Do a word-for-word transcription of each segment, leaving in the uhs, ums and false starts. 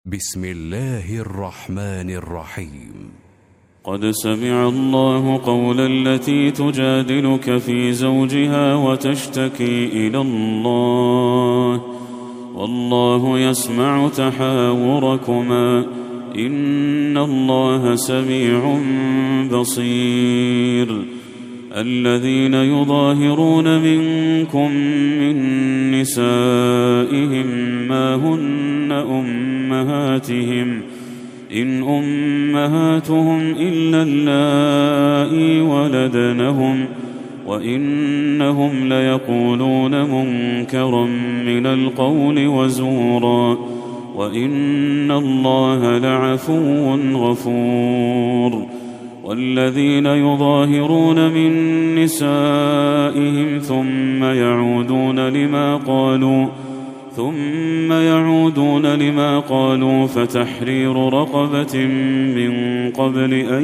بسم الله الرحمن الرحيم. قد سمع الله قول التي تجادلك في زوجها وتشتكي إلى الله والله يسمع تحاوركما إن الله سميع بصير. الذين يظاهرون منكم من نسائهم ما هن أمهاتهم إن أمهاتهم إلا اللائي ولدنهم وإنهم ليقولون منكرا من القول وزورا وإن الله لعفو غفور. والذين يظاهرون من نسائهم ثم يعودون لما قالوا ثم يعودون لما قالوا فتحرير رقبة من قبل أن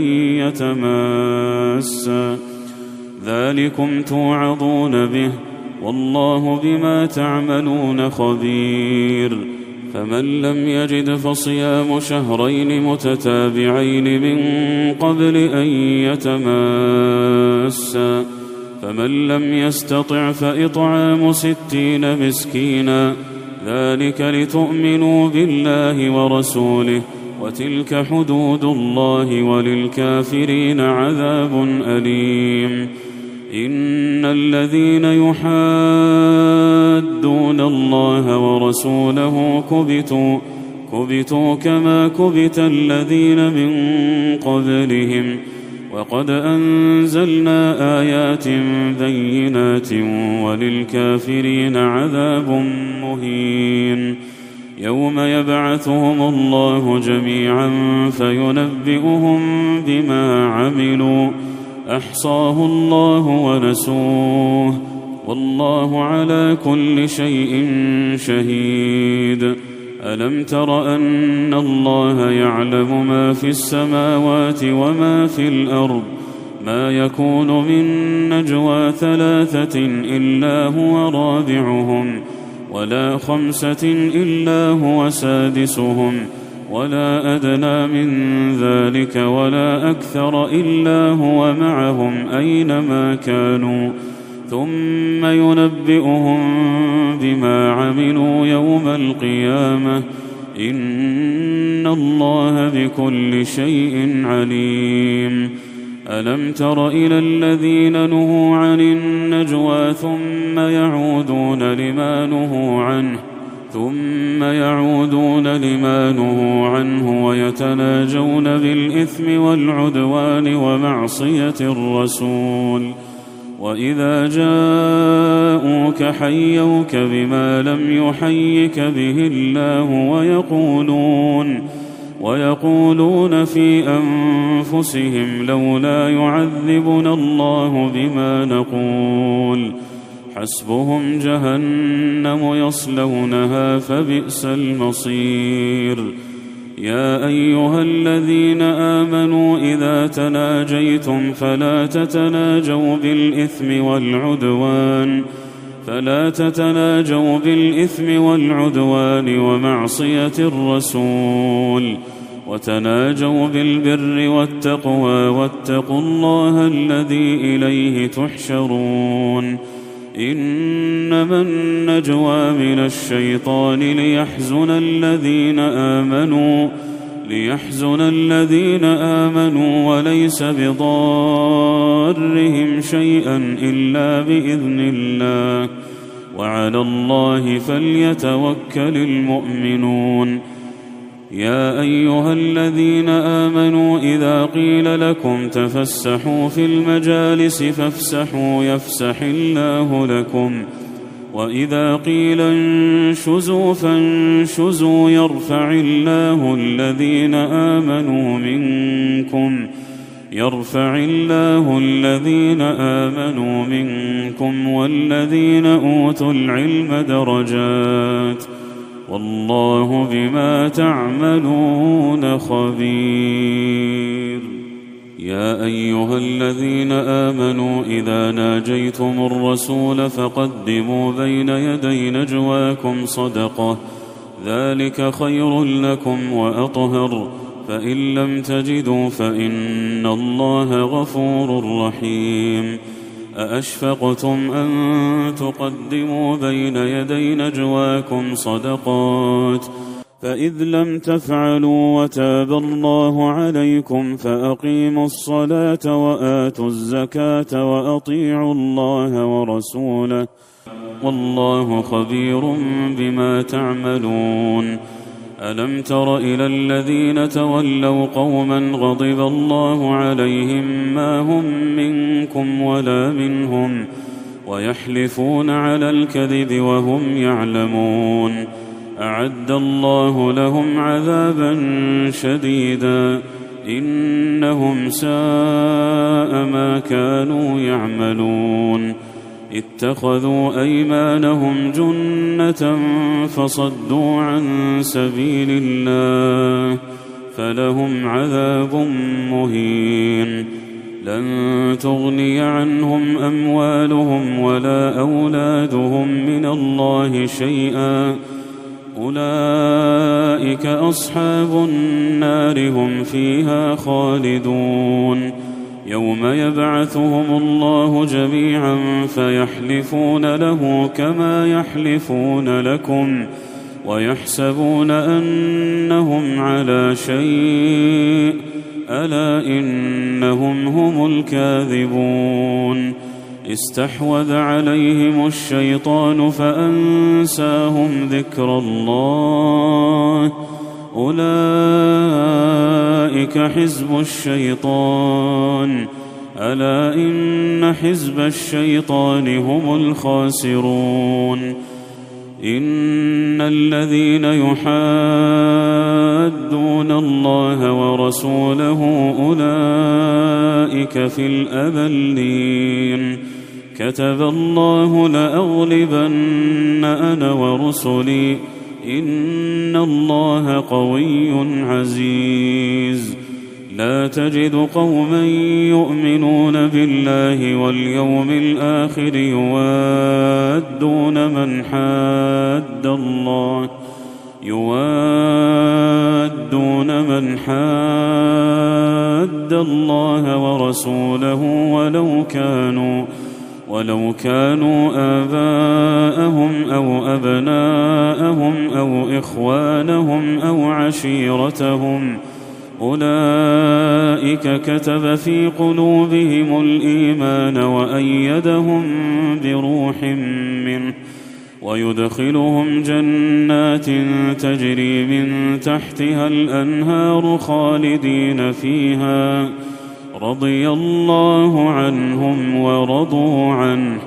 يتماسا ذلكم توعظون به والله بما تعملون خبير. فمن لم يجد فصيام شهرين متتابعين من قبل أن يتماسا فمن لم يستطع فإطعام ستين مسكينا ذلك لتؤمنوا بالله ورسوله وتلك حدود الله وللكافرين عذاب أليم. إن الذين يحادون الله ورسوله كبتوا كبتوا كما كبت الذين من قبلهم وقد أنزلنا آيات بينات وللكافرين عذاب مهين. يوم يبعثهم الله جميعا فينبئهم بما عملوا أحصاه الله ونسوه والله على كل شيء شهيد. ألم تر أن الله يعلم ما في السماوات وما في الأرض ما يكون من نجوى ثلاثة إلا هو رابعهم ولا خمسة إلا هو سادسهم ولا أدنى من ذلك ولا أكثر إلا هو معهم أينما كانوا ثم ينبئهم بما عملوا يوم القيامة إن الله بكل شيء عليم. ألم تر إلى الذين نهوا عن النجوى ثم يعودون لما نهوا عنه ثم يعودون لما نهوا عنه ويتناجون بالإثم والعدوان ومعصية الرسول وإذا جاءوك حيوك بما لم يحيك به الله ويقولون ويقولون في أنفسهم لولا يعذبنا الله بما نقول حسبهم جهنم يصلونها فبئس المصير. يا أيها الذين آمنوا إذا تناجيتم فلا تتناجوا بالإثم والعدوان فلا تتناجوا بالإثم والعدوان ومعصية الرسول وتناجوا بالبر والتقوى واتقوا الله الذي إليه تحشرون. إنما النجوى من الشيطان ليحزن الذين آمنوا ليحزن الذين آمنوا وليس بضارهم شيئا إلا بإذن الله وعلى الله فليتوكل المؤمنون. يا أيها الذين آمنوا إذا قيل لكم تفسحوا في المجالس فافسحوا يفسح الله لكم وإذا قيل انشزوا فانشزوا يرفع الله الذين آمنوا منكم يرفع الله الذين آمنوا منكم والذين أوتوا العلم درجات والله بما تعملون خبير. يا أيها الذين آمنوا إذا ناجيتم الرسول فقدموا بين يدي نجواكم صدقة ذلك خير لكم وأطهر، فإن لم تجدوا فإن الله غفور رحيم. أأشفقتم أن تقدموا بين يدي نجواكم صدقات، فإذ لم تفعلوا وتاب الله عليكم فأقيموا الصلاة وآتوا الزكاة وأطيعوا الله ورسوله، والله خبير بما تعملون. ألم تر إلى الذين تولوا قوما غضب الله عليهم ما هم منكم ولا منهم ويحلفون على الكذب وهم يعلمون، أعد الله لهم عذابا شديدا إنهم ساء ما كانوا يعملون. اتخذوا أيمانهم جنة فصدوا عن سبيل الله فلهم عذاب مهين. لن تغني عنهم أموالهم ولا أولادهم من الله شيئا، أولئك أصحاب النار هم فيها خالدون. يوم يبعثهم الله جميعا فيحلفون له كما يحلفون لكم ويحسبون أنهم على شيء، ألا إنهم هم الكاذبون. استحوذ عليهم الشيطان فأنساهم ذكر الله، أولئك حزب الشيطان، ألا إن حزب الشيطان هم الخاسرون. إن الذين يحادون الله ورسوله أولئك في الأذلين، كتب الله لأغلبن أنا ورسلي إن الله قوي عزيز. لا تجد قوما يؤمنون بالله واليوم الآخر يوادون من حاد الله يوادون من حاد الله ورسوله ولو كانوا ولو كانوا آباءهم أو أبناءهم أو إخوانهم أو عشيرتهم، أولئك كتب في قلوبهم الإيمان وأيدهم بروح منه ويدخلهم جنات تجري من تحتها الأنهار خالدين فيها، رضي الله عنهم ورضوا عنه،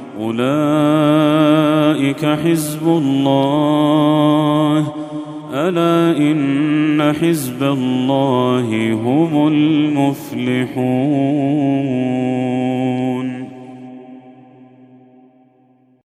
أولئك حزب الله، ألا إن حزب الله هم المفلحون.